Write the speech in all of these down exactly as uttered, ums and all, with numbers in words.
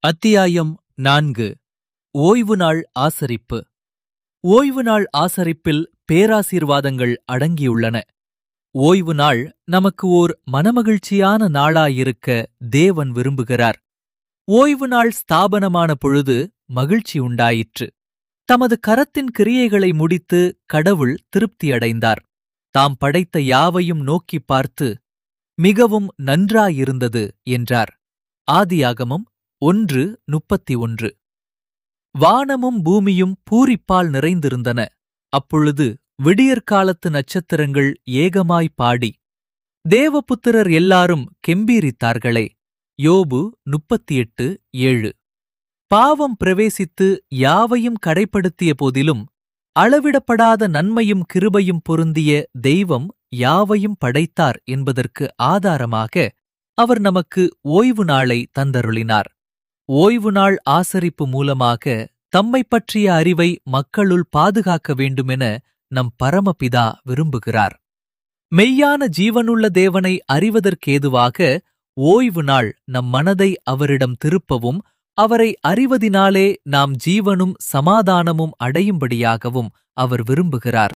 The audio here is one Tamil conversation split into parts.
அத்தியாயம் நான்கு. ஓய்வு நாள் ஆசரிப்பு. ஓய்வு நாள் ஆசரிப்பில் பேராசீர்வாதங்கள் அடங்கியுள்ளன. ஓய்வு நாள் நமக்கு ஓர் மனமகிழ்ச்சியான நாளாயிருக்க தேவன் விரும்புகிறார். ஓய்வு நாள் ஸ்தாபனமான பொழுது மகிழ்ச்சி உண்டாயிற்று. தமது கரத்தின் கிரியைகளை முடித்து கடவுள் திருப்தியடைந்தார். தாம் படைத்த யாவையும் நோக்கிப் பார்த்து மிகவும் நன்றாயிருந்தது என்றார். ஆதியாகமம் ஒன்று முப்பத்தி ஒன்று. வானமும் பூமியும் பூரிப்பால் நிறைந்திருந்தன. அப்பொழுது விடியற்காலத்து நட்சத்திரங்கள் ஏகமாய் பாடி தேவபுத்திரர் எல்லாரும் கெம்பீரித்தார்களே. யோபு முப்பத்தி எட்டு ஏழு. பாவம் பிரவேசித்து யாவையும் கரைப்படுத்திய போதிலும் அளவிடப்படாத நன்மையும் கிருபையும் பொருந்திய தெய்வம் யாவையும் படைத்தார் என்பதற்கு ஆதாரமாக அவர் நமக்கு ஓய்வு நாளை தந்தருளினார். ஓய்வு நாள் ஆசரிப்பு மூலமாக தம்மை பற்றிய அறிவை மக்களுள் பாதுகாக்க வேண்டுமென நம் பரமபிதா விரும்புகிறார். மெய்யான ஜீவனுள்ள தேவனை அறிவதற்கேதுவாக ஓய்வு நாள் நம் மனதை அவரிடம் திருப்பவும் அவரை அறிவதினாலே நாம் ஜீவனும் சமாதானமும் அடையும்படியாகவும் அவர் விரும்புகிறார்.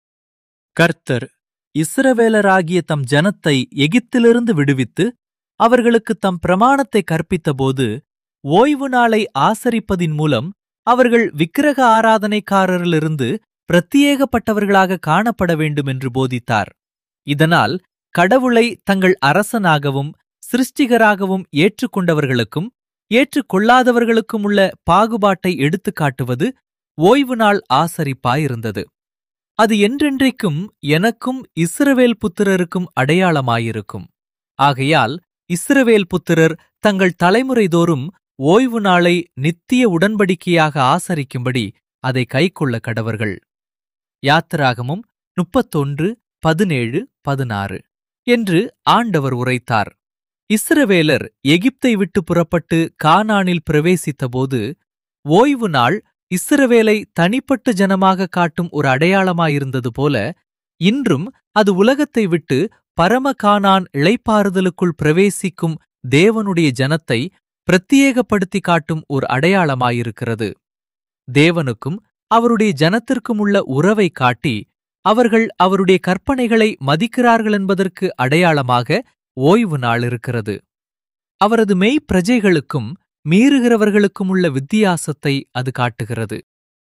கர்த்தர் இஸ்ரவேலராகிய தம் ஜனத்தை எகிப்திலிருந்து விடுவித்து அவர்களுக்கு தம் பிரமாணத்தை கற்பித்தபோது ஓய்வு நாளை ஆசரிப்பதின் மூலம் அவர்கள் விக்கிரக ஆராதனைக்காரரிலிருந்து பிரத்தியேகப்பட்டவர்களாக காணப்பட வேண்டுமென்று போதித்தார். இதனால் கடவுளை தங்கள் அரசனாகவும் சிருஷ்டிகராகவும் ஏற்றுக்கொண்டவர்களுக்கும் ஏற்றுக்கொள்ளாதவர்களுக்கும் உள்ள பாகுபாட்டை எடுத்துக்காட்டுவது ஓய்வு நாள் ஆசரிப்பாயிருந்தது. அது என்றென்றைக்கும் எனக்கும் இஸ்ரவேல் புத்திரருக்கும் அடையாளமாயிருக்கும். ஆகையால் இஸ்ரவேல் புத்திரர் தங்கள் தலைமுறைதோறும் ஓய்வு நாளை நித்திய உடன்படிக்கையாக ஆசரிக்கும்படி அதை கைக்கொள்ள கடவர்கள். யாத்திராகமும் முப்பத்தொன்று பதினேழு பதினாறு என்று ஆண்டவர் உரைத்தார். இஸ்ரவேலர் எகிப்தை விட்டு புறப்பட்டு கானானில் பிரவேசித்தபோது ஓய்வு நாள் இஸ்ரவேலை தனிப்பட்ட ஜனமாக காட்டும் ஒரு அடையாளமாயிருந்தது போல இன்றும் அது உலகத்தை விட்டு பரம கானான் இளைப்பாறுதலுக்குள் பிரவேசிக்கும் தேவனுடைய ஜனத்தை பிரத்தியேகப்படுத்தி காட்டும் ஒரு அடையாளமாயிருக்கிறது. தேவனுக்கும் அவருடைய ஜனத்திற்கும் உள்ள உறவை காட்டி அவர்கள் அவருடைய கற்பனைகளை மதிக்கிறார்கள் என்பதற்கு அடையாளமாக ஓய்வு நாள் இருக்கிறது. அவரது மெய் பிரஜைகளுக்கும் மீறுகிறவர்களுக்கும் உள்ள வித்தியாசத்தை அது காட்டுகிறது.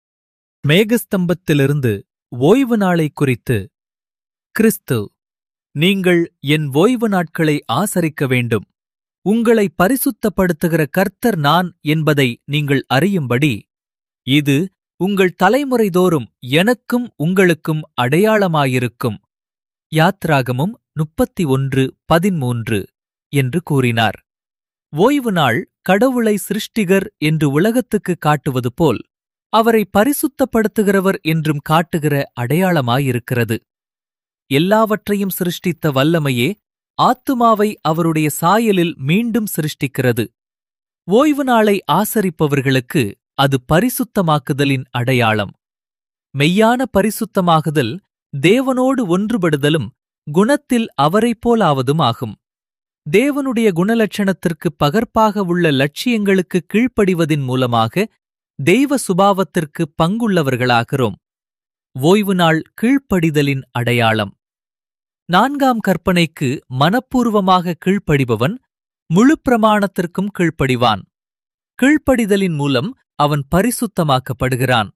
மேகஸ்தம்பத்திலிருந்து ஓய்வு நாளை குறித்து கிறிஸ்து, நீங்கள் என் ஓய்வு நாட்களை ஆசரிக்க வேண்டும், உங்களை பரிசுத்தப்படுத்துகிற கர்த்தர் நான் என்பதை நீங்கள் அறியும்படி இது உங்கள் தலைமுறைதோறும் எனக்கும் உங்களுக்கும் அடையாளமாயிருக்கும். யாத்ராகமும் முப்பத்தி ஒன்று பதிமூன்று என்று கூறினார். ஓய்வு நாள் கடவுளை சிருஷ்டிகர் என்று உலகத்துக்கு காட்டுவது போல் அவரை பரிசுத்தப்படுத்துகிறவர் என்றும் காட்டுகிற அடையாளமாயிருக்கிறது. எல்லாவற்றையும் சிருஷ்டித்த வல்லமையே ஆத்துமாவை அவருடைய சாயலில் மீண்டும் சிருஷ்டிக்கிறது. ஓய்வு நாளை ஆசரிப்பவர்களுக்கு அது பரிசுத்தமாக்குதலின் அடையாளம். மெய்யான பரிசுத்தமாகுதல் தேவனோடு ஒன்றுபடுதலும் குணத்தில் அவரைப் போலாவதும் ஆகும். தேவனுடைய குணலட்சணத்திற்கு பகற்பாக உள்ள லட்சியங்களுக்கு கீழ்ப்படிவதின் மூலமாக தெய்வ சுபாவத்திற்கு பங்குள்ளவர்களாகிறோம். ஓய்வு நாள் கீழ்ப்படிதலின் அடையாளம். நான்காம் கற்பனைக்கு மனப்பூர்வமாக கீழ்ப்படிபவன் முழு பிரமாணத்திற்கும் கீழ்ப்படிவான். கீழ்ப்படிதலின் மூலம் அவன் பரிசுத்தமாக்கப்படுகிறான்.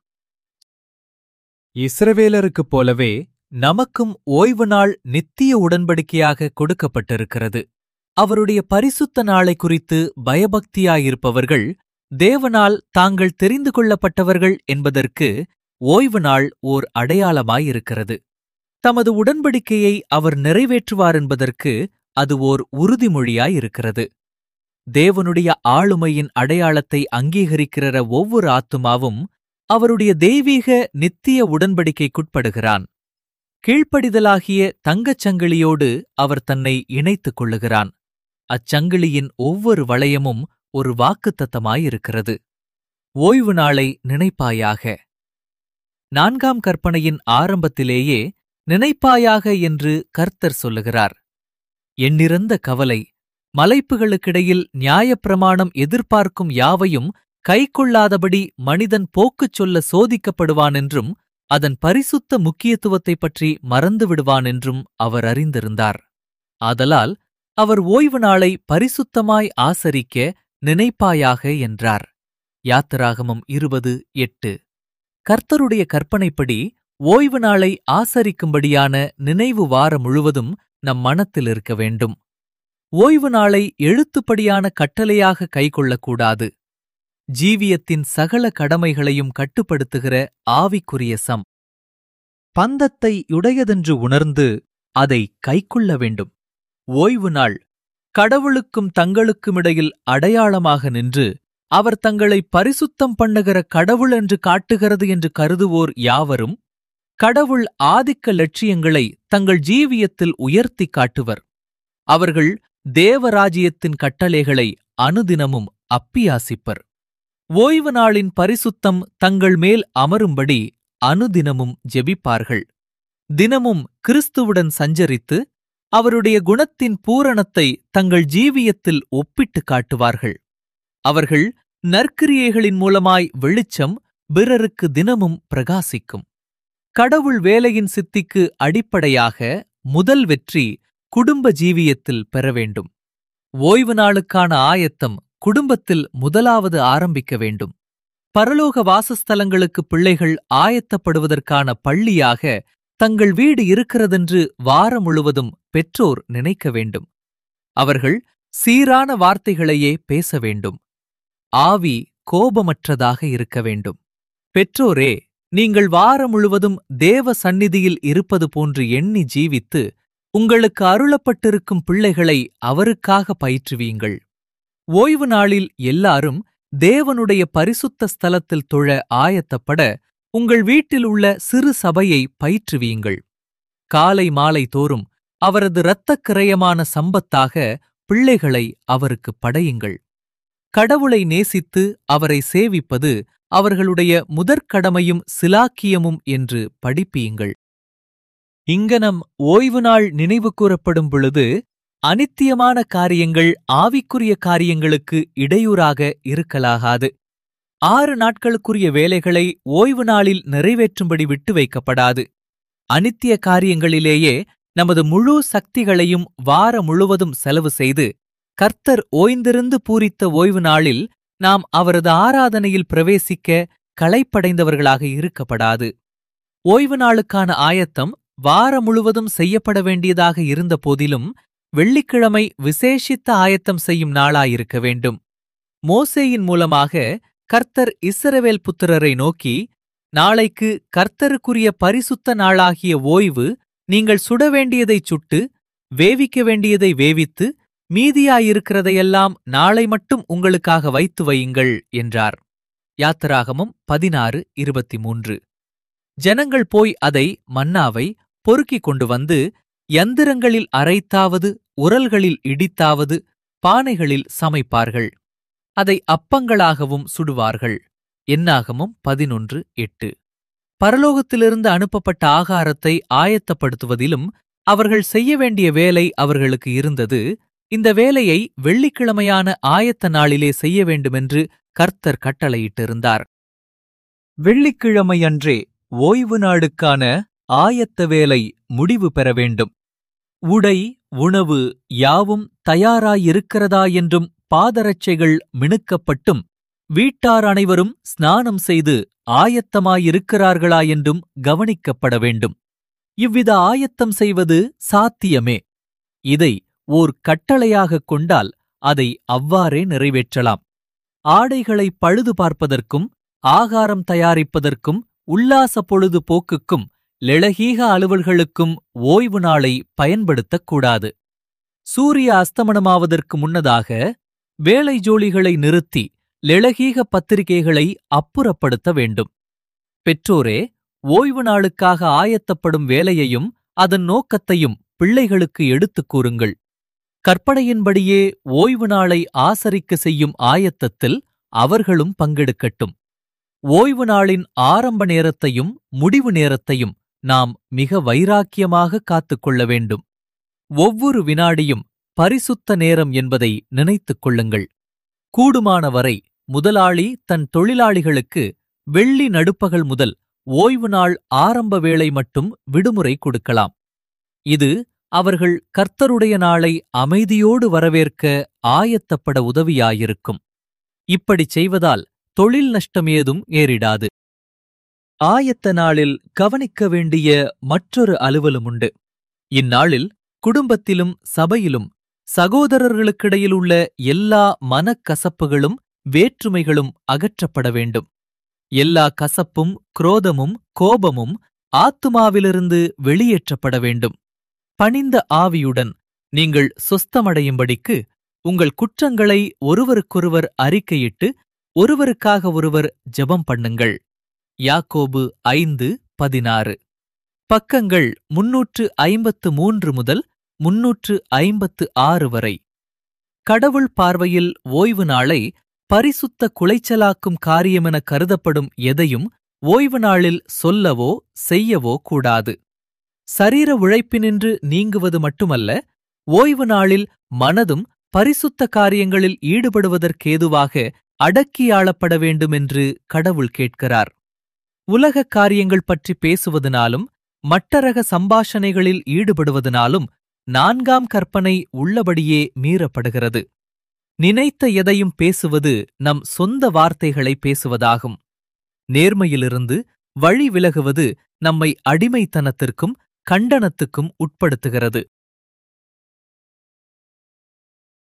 இஸ்ரவேலருக்குப் போலவே நமக்கும் ஓய்வு நாள் நித்திய உடன்படிக்கையாக கொடுக்கப்பட்டிருக்கிறது. அவருடைய பரிசுத்த நாளை குறித்து பயபக்தியாயிருப்பவர்கள் தேவனால் தாங்கள் தெரிந்து கொள்ளப்பட்டவர்கள் என்பதற்கு ஓய்வு நாள் ஓர் அடையாளமாயிருக்கிறது. தமது உடன்படிக்கையை அவர் நிறைவேற்றுவார் என்பதற்கு அது ஓர் உறுதிமொழியாயிருக்கிறது. தேவனுடைய ஆளுமையின் அடையாளத்தை அங்கீகரிக்கிற ஒவ்வொரு ஆத்துமாவும் அவருடைய தெய்வீக நித்திய உடன்படிக்கைக்குட்படுகிறான். கீழ்ப்படிதலாகிய தங்கச் சங்கிலியோடு அவர் தன்னை இணைத்துக் கொள்ளுகிறான். அச்சங்கிலியின் ஒவ்வொரு வளையமும் ஒரு வாக்குத்தத்தமாயிருக்கிறது. ஓய்வு நாளை நினைப்பாயாக. நான்காம் கற்பனையின் ஆரம்பத்திலேயே நினைப்பாயாக என்று கர்த்தர் சொல்லுகிறார். எண்ணிறந்த கவலை, மலைப்புகளுக்கிடையில் நியாயப்பிரமாணம் எதிர்பார்க்கும் யாவையும் கைக்கொள்ளாதபடி மனிதன் போக்குச் சொல்ல சோதிக்கப்படுவானென்றும் அதன் பரிசுத்த முக்கியத்துவத்தைப் பற்றி மறந்து விடுவானென்றும் அவர் அறிந்திருந்தார். ஆதலால் அவர் ஓய்வு நாளை பரிசுத்தமாய் ஆசரிக்க நினைப்பாயாக என்றார். யாத்திராகமம் இருபது எட்டு. கர்த்தருடைய கற்பனைப்படி ஓய்வு நாளை ஆசரிக்கும்படியான நினைவு வாரம் முழுவதும் நம் மனத்தில் இருக்க வேண்டும். ஓய்வு நாளை எழுத்துப்படியான கட்டளையாக கைக்கொள்ளக்கூடாது. ஜீவியத்தின் சகல கடமைகளையும் கட்டுப்படுத்துகிற ஆவிக்குரிய சம் பந்தத்தை உடையதென்று உணர்ந்து அதை கைக்கொள்ள வேண்டும். ஓய்வு நாள் கடவுளுக்கும் தங்களுக்குமிடையில் அடையாளமாக நின்று அவர் தங்களை பரிசுத்தம் பண்ணுகிற கடவுள் என்று காட்டுகிறது என்று கருதுவோர் யாவரும் கடவுள் ஆதிக்க லட்சியங்களை தங்கள் ஜீவியத்தில் உயர்த்தி காட்டுவர். அவர்கள் தேவராஜ்யத்தின் கட்டளைகளை அனுதினமும் அப்பியாசிப்பர். ஓய்வு நாளின் பரிசுத்தம் தங்கள் மேல் அமரும்படி அனுதினமும் ஜெபிப்பார்கள். தினமும் கிறிஸ்துவுடன் சஞ்சரித்து அவருடைய குணத்தின் பூரணத்தை தங்கள் ஜீவியத்தில் ஒப்பிட்டு காட்டுவார்கள். அவர்கள் நற்கிரியைகளின் மூலமாய் வெளிச்சம் பிறருக்கு தினமும் பிரகாசிக்கும். கடவுள் வேலையின் சித்திக்கு அடிப்படையாக முதல் வெற்றி குடும்ப ஜீவியத்தில் பெற வேண்டும். ஓய்வு நாளுக்கான ஆயத்தம் குடும்பத்தில் முதலாவது ஆரம்பிக்க வேண்டும். பரலோக வாசஸ்தலங்களுக்கு பிள்ளைகள் ஆயத்தப்படுவதற்கான பள்ளியாக தங்கள் வீடு இருக்கிறதென்று வாரம் முழுவதும் பெற்றோர் நினைக்க வேண்டும். அவர்கள் சீரான வார்த்தைகளையே பேச வேண்டும். ஆவி கோபமற்றதாக இருக்க வேண்டும். பெற்றோரே, நீங்கள் வாரம் முழுவதும் தேவ சந்நிதியில் இருப்பது போன்று எண்ணி ஜீவித்து உங்களுக்கு அருளப்பட்டிருக்கும் பிள்ளைகளை அவருக்காக பயிற்றுவீங்கள். ஓய்வு நாளில் எல்லாரும் தேவனுடைய பரிசுத்த ஸ்தலத்தில் தொழ ஆயத்தப்பட உங்கள் வீட்டில் உள்ள சிறு சபையை பயிற்றுவீங்கள். காலை மாலை தோறும் அவரது இரத்தக் கிரயமான சம்பத்தாக பிள்ளைகளை அவருக்கு படையுங்கள். கடவுளை நேசித்து அவரை சேவிப்பது அவர்களுடைய முதற்கடமையும் சிலாக்கியமும் என்று படிப்பீங்கள். இங்கனம் ஓய்வு நாள் நினைவு கூறப்படும் பொழுது அனித்தியமான காரியங்கள் ஆவிக்குரிய காரியங்களுக்கு இடையூறாக இருக்கலாகாது. ஆறு நாட்களுக்குரிய வேலைகளை ஓய்வு நாளில் நிறைவேற்றும்படி விட்டு வைக்கப்படாது. அனித்திய காரியங்களிலேயே நமது முழு சக்திகளையும் வார முழுவதும் செலவு செய்து கர்த்தர் ஓய்ந்திருந்து பூரித்த ஓய்வு நாளில் நாம் அவரது ஆராதனையில் பிரவேசிக்க களைப்படைந்தவர்களாக இருக்கப்படாது. ஓய்வு நாளுக்கான ஆயத்தம் வார முழுவதும் செய்யப்பட வேண்டியதாக இருந்த போதிலும் வெள்ளிக்கிழமை விசேஷித்த ஆயத்தம் செய்யும் நாளாயிருக்க வேண்டும். மோசேயின் மூலமாக கர்த்தர் இஸ்ரவேல் புத்திரரை நோக்கி, நாளைக்கு கர்த்தருக்குரிய பரிசுத்த நாளாகிய ஓய்வு, நீங்கள் சுட வேண்டியதைச் சுட்டு வேவிக்க வேண்டியதை வேவித்து மீதியாயிருக்கிறதையெல்லாம் நாளை மட்டும் உங்களுக்காக வைத்து வையுங்கள் என்றார். யாத்திராகமம் பதினாறு இருபத்தி மூன்று. ஜனங்கள் போய் அதை மன்னாவை பொறுக்கிக் கொண்டு வந்து யந்திரங்களில் அரைத்தாவது உரல்களில் இடித்தாவது பானைகளில் சமைப்பார்கள். அதை அப்பங்களாகவும் சுடுவார்கள். என்னாகமம் பதினொன்று எட்டு. பரலோகத்திலிருந்து அனுப்பப்பட்ட ஆகாரத்தை ஆயத்தப்படுத்துவதிலும் அவர்கள் செய்ய வேண்டிய வேலை அவர்களுக்கு இருந்தது. இந்த வேலையை வெள்ளிக்கிழமையான ஆயத்த நாளிலே செய்ய வேண்டுமென்று கர்த்தர் கட்டளையிட்டிருந்தார். வெள்ளிக்கிழமையன்றே ஓய்வு நாளுக்கான ஆயத்த வேலை முடிவு பெற வேண்டும். உடை, உணவு யாவும் தயாராயிருக்கிறதா என்றும் பாதரட்சைகள் மினுக்கப்பட்டும் வீட்டார் அனைவரும் ஸ்நானம் செய்து ஆயத்தமாயிருக்கிறார்களா என்றும் கவனிக்கப்பட வேண்டும். இவ்வித ஆயத்தம் செய்வது சாத்தியமே. இதை ஓர் கட்டளையாகக் கொண்டால் அதை அவ்வாறே நிறைவேற்றலாம். ஆடைகளை பழுது பார்ப்பதற்கும் ஆகாரம் தயாரிப்பதற்கும் உல்லாச பொழுது போக்குக்கும் லெளகீக அலுவல்களுக்கும் ஓய்வு நாளை பயன்படுத்தக்கூடாது. சூரிய அஸ்தமனமாவதற்கு முன்னதாக வேலை ஜோலிகளை நிறுத்தி லெளகீக பத்திரிகைகளை அப்புறப்படுத்த வேண்டும். பெற்றோரே, ஓய்வு நாளுக்காக ஆயத்தப்படும் வேலையையும் அதன் நோக்கத்தையும் பிள்ளைகளுக்கு எடுத்துக் கூறுங்கள். கற்பனையின்படியே ஓய்வு நாளை ஆசரிக்க செய்யும் ஆயத்தத்தில் அவர்களும் பங்கெடுக்கட்டும். ஓய்வு நாளின் ஆரம்ப நேரத்தையும் முடிவு நேரத்தையும் நாம் மிக வைராக்கியமாக காத்துக்கொள்ள வேண்டும். ஒவ்வொரு வினாடியும் பரிசுத்த நேரம் என்பதை நினைத்துக் கொள்ளுங்கள். கூடுமானவரை முதலாளி தன் தொழிலாளிகளுக்கு வெள்ளி நடுப்பகல் முதல் ஓய்வு நாள் ஆரம்ப வேளை மட்டும் விடுமுறை கொடுக்கலாம். இது அவர்கள் கர்த்தருடைய நாளை அமைதியோடு வரவேற்க ஆயத்தப்பட உதவியாயிருக்கும். இப்படிச் செய்வதால் தொழில் நஷ்டமேதும் ஏறிடாது. ஆயத்த நாளில் கவனிக்க வேண்டிய மற்றொரு அலுவலுமுண்டு. இந்நாளில் குடும்பத்திலும் சபையிலும் சகோதரர்களுக்கிடையில் உள்ள எல்லா மனக்கசப்புகளும் வேற்றுமைகளும் அகற்றப்பட வேண்டும். எல்லா கசப்பும் குரோதமும் கோபமும் ஆத்துமாவிலிருந்து வெளியேற்றப்பட வேண்டும். பணிந்த ஆவியுடன் நீங்கள் சொஸ்தமடையும்படிக்கு உங்கள் குற்றங்களை ஒருவருக்கொருவர் அறிக்கையிட்டு ஒருவருக்காக ஒருவர் ஜெபம் பண்ணுங்கள். யாக்கோபு ஐந்து பதினாறு. பக்கங்கள் முன்னூற்று ஐம்பத்து மூன்று முதல் முன்னூற்று ஐம்பத்து ஆறு வரை. கடவுள் பார்வையில் ஓய்வு நாளை பரிசுத்த குலைச்சலாக்கும் காரியமென கருதப்படும் எதையும் ஓய்வு நாளில் சொல்லவோ செய்யவோ கூடாது. சரீர உழைப்பினின்று நீங்குவது மட்டுமல்ல, ஓய்வு நாளில் மனதும் பரிசுத்த காரியங்களில் ஈடுபடுவதற்கேதுவாக அடக்கியாளப்பட வேண்டுமென்று கடவுள் கேட்கிறார். உலகக் காரியங்கள் பற்றி பேசுவதனாலும் மட்டரக சம்பாஷணைகளில் ஈடுபடுவதனாலும் நான்காம் கற்பனை உள்ளபடியே மீறப்படுகிறது. நினைத்த எதையும் பேசுவது நம் சொந்த வார்த்தைகளை பேசுவதாகும். நேர்மையிலிருந்து வழி விலகுவது நம்மை அடிமைத்தனத்திற்கும் கண்டனத்துக்கும் உட்படுத்துகிறது.